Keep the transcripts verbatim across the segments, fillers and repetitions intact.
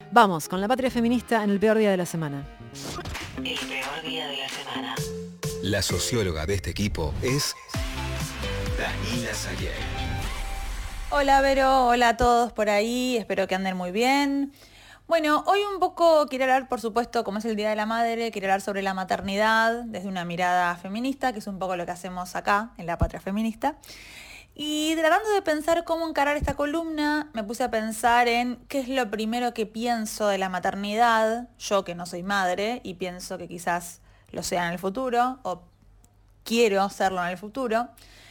Vamos, con la patria feminista en el peor día de la semana. El peor día de la semana. La socióloga de este equipo es Danila Sayegh. Hola Vero, hola a todos por ahí, espero que anden muy bien. Bueno, hoy un poco quiero hablar, por supuesto, como es el Día de la Madre, quiero hablar sobre la maternidad desde una mirada feminista, que es un poco lo que hacemos acá, en la patria feminista. Y tratando de pensar cómo encarar esta columna, me puse a pensar en qué es lo primero que pienso de la maternidad, yo que no soy madre y pienso que quizás lo sea en el futuro, o quiero serlo en el futuro.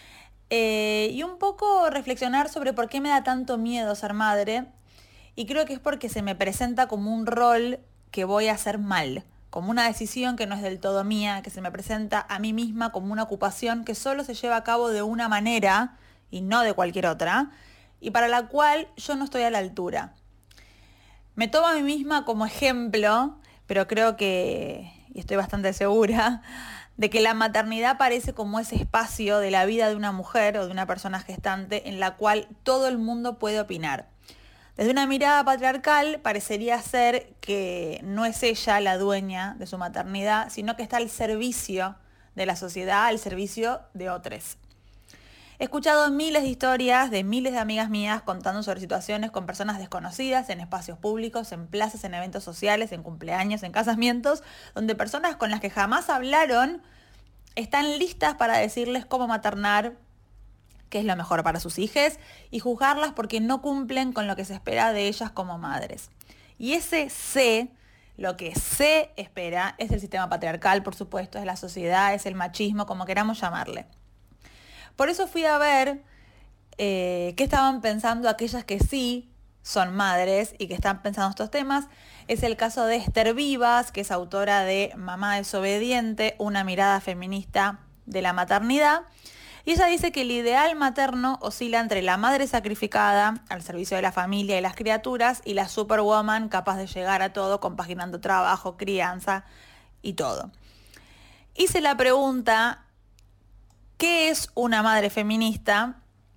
Eh, y un poco reflexionar sobre por qué me da tanto miedo ser madre. Y creo que es porque se me presenta como un rol que voy a hacer mal, como una decisión que no es del todo mía, que se me presenta a mí misma como una ocupación que solo se lleva a cabo de una manera y no de cualquier otra, y para la cual yo no estoy a la altura. Me tomo a mí misma como ejemplo, pero creo que, y estoy bastante segura, de que la maternidad parece como ese espacio de la vida de una mujer o de una persona gestante en la cual todo el mundo puede opinar. Desde una mirada patriarcal parecería ser que no es ella la dueña de su maternidad, sino que está al servicio de la sociedad, al servicio de otros. He escuchado miles de historias de miles de amigas mías contando sobre situaciones con personas desconocidas en espacios públicos, en plazas, en eventos sociales, en cumpleaños, en casamientos, donde personas con las que jamás hablaron están listas para decirles cómo maternar, qué es lo mejor para sus hijas y juzgarlas porque no cumplen con lo que se espera de ellas como madres. Y ese sé, lo que se espera, es el sistema patriarcal, por supuesto, es la sociedad, es el machismo, como queramos llamarle. Por eso fui a ver eh, qué estaban pensando aquellas que sí son madres y que están pensando estos temas. Es el caso de Esther Vivas, que es autora de Mamá desobediente, una mirada feminista de la maternidad. Y ella dice que el ideal materno oscila entre la madre sacrificada al servicio de la familia y las criaturas y la superwoman capaz de llegar a todo compaginando trabajo, crianza y todo. Hice la pregunta, ¿qué es una madre feminista?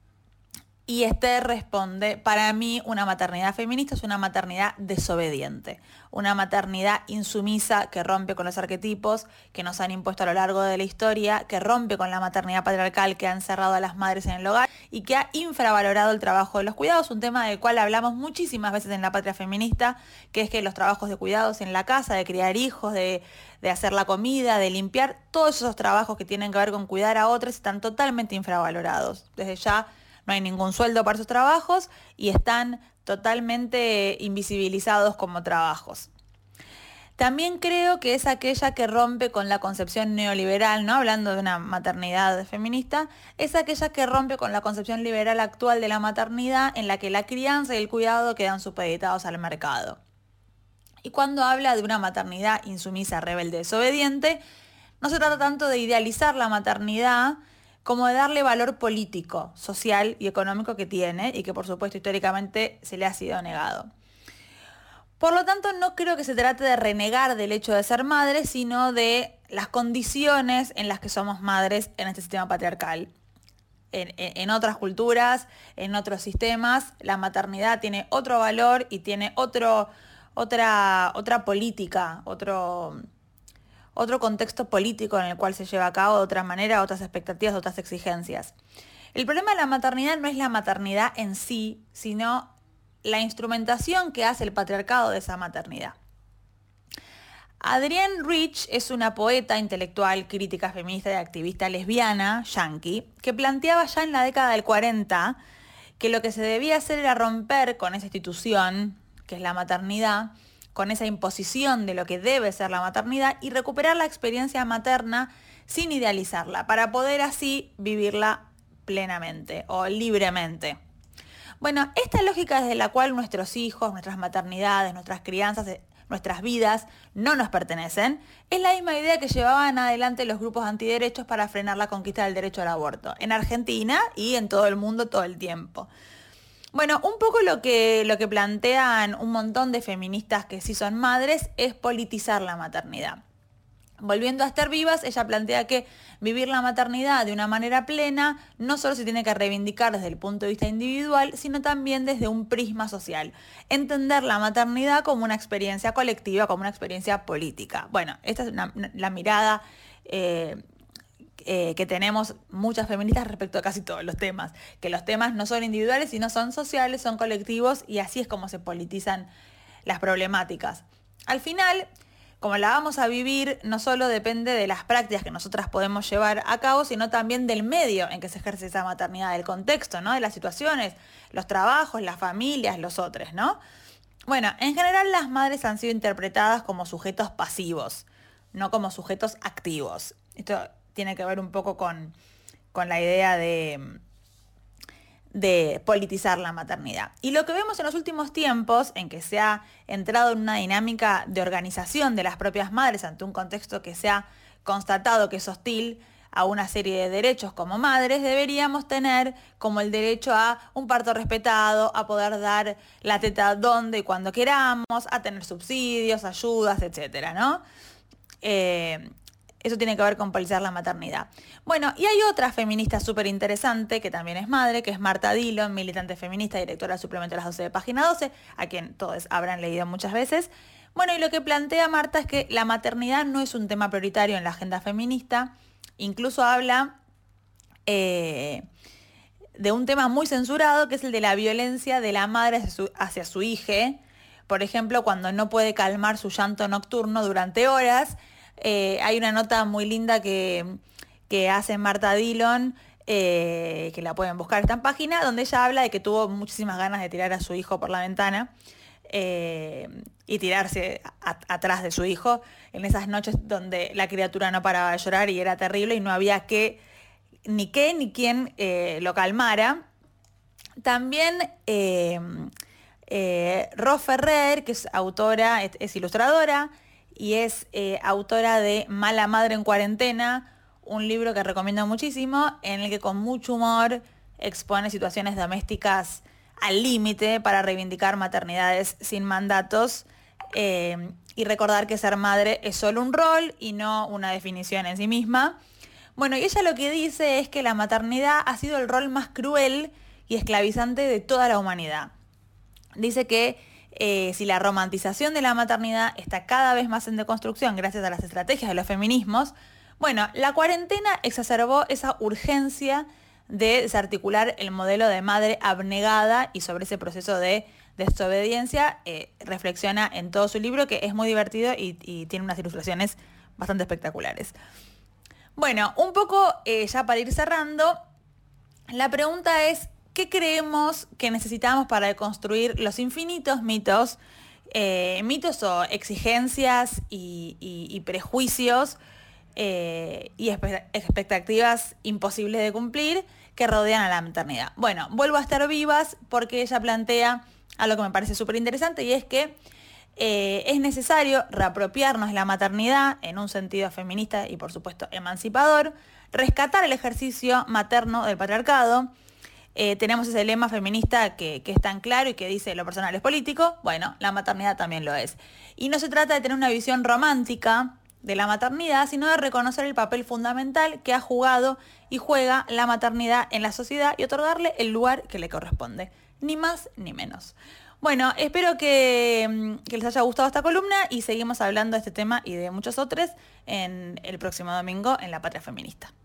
Y Esther responde, para mí una maternidad feminista es una maternidad desobediente, una maternidad insumisa que rompe con los arquetipos que nos han impuesto a lo largo de la historia, que rompe con la maternidad patriarcal que ha encerrado a las madres en el hogar y que ha infravalorado el trabajo de los cuidados, un tema del cual hablamos muchísimas veces en la patria feminista, que es que los trabajos de cuidados en la casa, de criar hijos, de, de hacer la comida, de limpiar, todos esos trabajos que tienen que ver con cuidar a otros están totalmente infravalorados. Desde ya no hay ningún sueldo para esos trabajos y están totalmente invisibilizados como trabajos. También creo que es aquella que rompe con la concepción neoliberal, ¿no? Hablando de una maternidad feminista, es aquella que rompe con la concepción liberal actual de la maternidad en la que la crianza y el cuidado quedan supeditados al mercado. Y cuando habla de una maternidad insumisa, rebelde, desobediente, no se trata tanto de idealizar la maternidad como de darle valor político, social y económico que tiene y que por supuesto históricamente se le ha sido negado. Por lo tanto, no creo que se trate de renegar del hecho de ser madre, sino de las condiciones en las que somos madres en este sistema patriarcal. En, en, en otras culturas, en otros sistemas, la maternidad tiene otro valor y tiene otro, otra, otra política, otro... otro contexto político en el cual se lleva a cabo de otra manera, otras expectativas, otras exigencias. El problema de la maternidad no es la maternidad en sí, sino la instrumentación que hace el patriarcado de esa maternidad. Adrienne Rich es una poeta, intelectual, crítica feminista y activista lesbiana, yanqui, que planteaba ya en la década del cuarenta que lo que se debía hacer era romper con esa institución, que es la maternidad, con esa imposición de lo que debe ser la maternidad y recuperar la experiencia materna sin idealizarla, para poder así vivirla plenamente o libremente. Bueno, esta lógica desde la cual nuestros hijos, nuestras maternidades, nuestras crianzas, nuestras vidas no nos pertenecen, es la misma idea que llevaban adelante los grupos antiderechos para frenar la conquista del derecho al aborto, en Argentina y en todo el mundo todo el tiempo. Bueno, un poco lo que, lo que plantean un montón de feministas que sí son madres es politizar la maternidad. Volviendo a Esther Vivas, ella plantea que vivir la maternidad de una manera plena no solo se tiene que reivindicar desde el punto de vista individual, sino también desde un prisma social. Entender la maternidad como una experiencia colectiva, como una experiencia política. Bueno, esta es una, la mirada eh, eh, que tenemos muchas feministas respecto a casi todos los temas. Que los temas no son individuales, sino son sociales, son colectivos, y así es como se politizan las problemáticas. Al final, como la vamos a vivir, no solo depende de las prácticas que nosotras podemos llevar a cabo, sino también del medio en que se ejerce esa maternidad, del contexto, ¿no? De las situaciones, los trabajos, las familias, los otros, ¿no? Bueno, en general las madres han sido interpretadas como sujetos pasivos, no como sujetos activos. Esto tiene que ver un poco con, con la idea de... de politizar la maternidad. Y lo que vemos en los últimos tiempos, en que se ha entrado en una dinámica de organización de las propias madres ante un contexto que se ha constatado que es hostil a una serie de derechos como madres, deberíamos tener como el derecho a un parto respetado, a poder dar la teta donde y cuando queramos, a tener subsidios, ayudas, etcétera, ¿no? Eh, Eso tiene que ver con politizar la maternidad. Bueno, y hay otra feminista súper interesante, que también es madre, que es Marta Dillon, militante feminista, directora del suplemento de las doce de Página doce, a quien todos habrán leído muchas veces. Bueno, y lo que plantea Marta es que la maternidad no es un tema prioritario en la agenda feminista. Incluso habla eh, de un tema muy censurado, que es el de la violencia de la madre hacia su, hacia su hija. Por ejemplo, cuando no puede calmar su llanto nocturno durante horas. Eh, hay una nota muy linda que, que hace Marta Dillon, eh, que la pueden buscar, está en página, donde ella habla de que tuvo muchísimas ganas de tirar a su hijo por la ventana eh, y tirarse a, atrás de su hijo en esas noches donde la criatura no paraba de llorar y era terrible y no había que, ni qué ni quién eh, lo calmara. También eh, eh, Ro Ferrer, que es autora, es, es ilustradora, y es eh, autora de Mala Madre en Cuarentena, un libro que recomiendo muchísimo, en el que con mucho humor expone situaciones domésticas al límite para reivindicar maternidades sin mandatos eh, y recordar que ser madre es solo un rol y no una definición en sí misma. Bueno, y ella lo que dice es que la maternidad ha sido el rol más cruel y esclavizante de toda la humanidad. Dice que Eh, si la romantización de la maternidad está cada vez más en deconstrucción gracias a las estrategias de los feminismos, bueno, la cuarentena exacerbó esa urgencia de desarticular el modelo de madre abnegada, y sobre ese proceso de desobediencia eh, reflexiona en todo su libro, que es muy divertido y, y tiene unas ilustraciones bastante espectaculares. Bueno, un poco eh, ya para ir cerrando, la pregunta es: ¿qué creemos que necesitamos para deconstruir los infinitos mitos, eh, mitos o exigencias y, y, y prejuicios eh, y expectativas imposibles de cumplir que rodean a la maternidad? Bueno, vuelvo a Esther Vivas porque ella plantea algo que me parece súper interesante, y es que eh, es necesario reapropiarnos la maternidad en un sentido feminista y por supuesto emancipador, rescatar el ejercicio materno del patriarcado. Eh, tenemos ese lema feminista que, que es tan claro y que dice lo personal es político. Bueno, la maternidad también lo es. Y no se trata de tener una visión romántica de la maternidad, sino de reconocer el papel fundamental que ha jugado y juega la maternidad en la sociedad y otorgarle el lugar que le corresponde. Ni más ni menos. Bueno, espero que, que les haya gustado esta columna y seguimos hablando de este tema y de muchos otros en el próximo domingo en La Patria Feminista.